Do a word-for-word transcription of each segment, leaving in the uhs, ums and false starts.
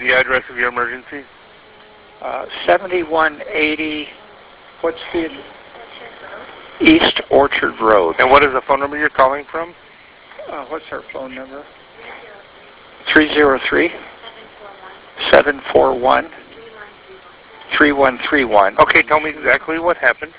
the address of your emergency? Uh, seventy-one eighty, what's the East Orchard Road. And what is the phone number you're calling from? Uh, what's our phone number? three zero three, seven four one, three one three one. Okay, tell me exactly what happened.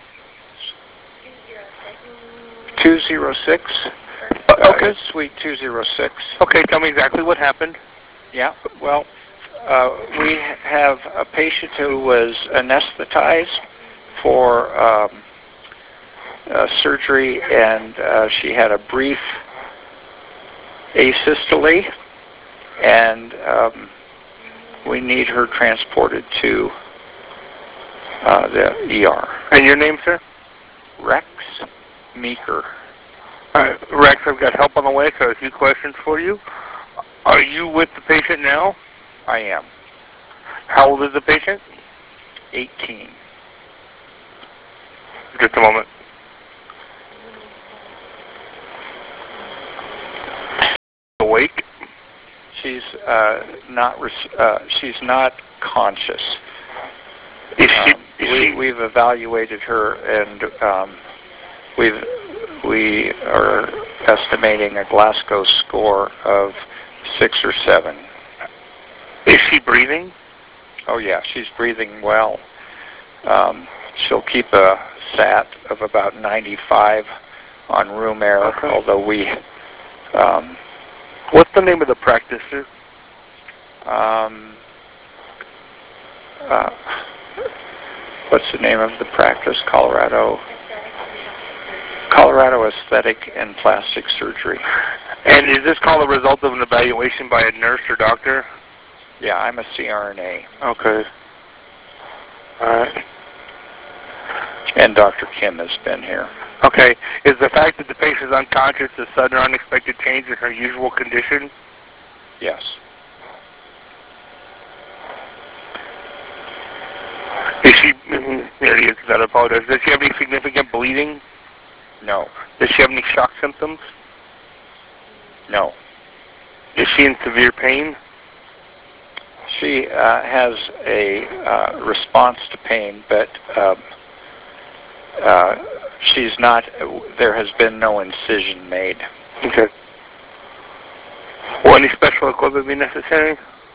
two zero six. Uh, okay. Uh, Suite two zero six. Okay, tell me exactly what happened. Yeah, well, uh, we have a patient who was anesthetized for um, uh, surgery, and uh, she had a brief asystole, and um, we need her transported to uh, the E R. And your name, sir? Rex Meeker. All right, Rex, I've got help on the way, so I have a few questions for you. Are you with the patient now? I am. How old is the patient? eighteen. Just a moment. Awake? She's uh, not. Res- uh, she's not conscious. Is she? Um, Is we, she? We've evaluated her, and um, we've we are estimating a Glasgow score of six or seven. Is she breathing? Oh yeah, she's breathing well. Um, she'll keep a S A T of about ninety-five on room air, Okay. although we. Um, What's the name of the practice, sir? um, uh, what's the name of the practice? Colorado. Colorado Aesthetic and Plastic Surgery. And is this call a result of an evaluation by a nurse or doctor? Yeah, I'm a C R N A. Okay. All right. And Doctor Kim has been here. Okay. Is the fact that the patient is unconscious a sudden or unexpected change in her usual condition? Yes. Is she, mm, there he is, I apologize. Does she have any significant bleeding? No. Does she have any shock symptoms? No. Is she in severe pain? She uh, has a uh, response to pain, but um, uh, she's not, there has been no incision made. Okay. Will any special equipment be necessary?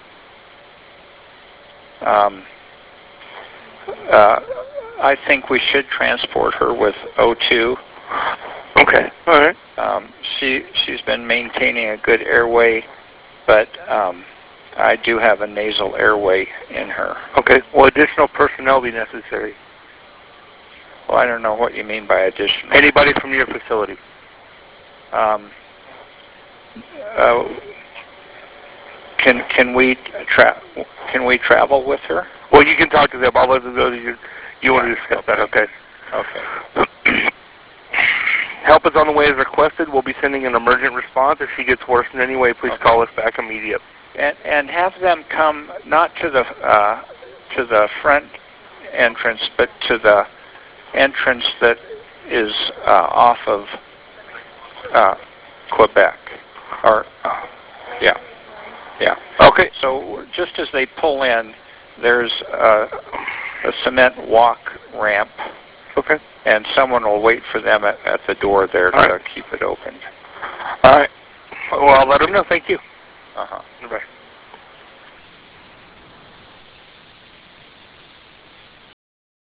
Um, uh, I think we should transport her with O two. Okay. All right. Um, she, she's been maintaining a good airway, but um, I do have a nasal airway in her. Okay. Will additional personnel be necessary? Well, I don't know what you mean by additional. Anybody from your facility? Um, uh, can can we tra- can we travel with her? Well, you can talk to them. I'll let them know that you, you want to discuss that. Okay. Okay. Help is on the way as requested. We'll be sending an emergent response. If she gets worse in any way, please Okay. call us back immediately. And and have them come not to the uh, to the front entrance, but to the entrance that is uh, off of uh, Quebec. Or uh, yeah, yeah. Okay. So just as they pull in, there's a, a cement walk ramp. Okay. And someone will wait for them at, at the door there to All right. keep it open. All right. Well, I'll let them know. Thank you. Uh-huh. Bye.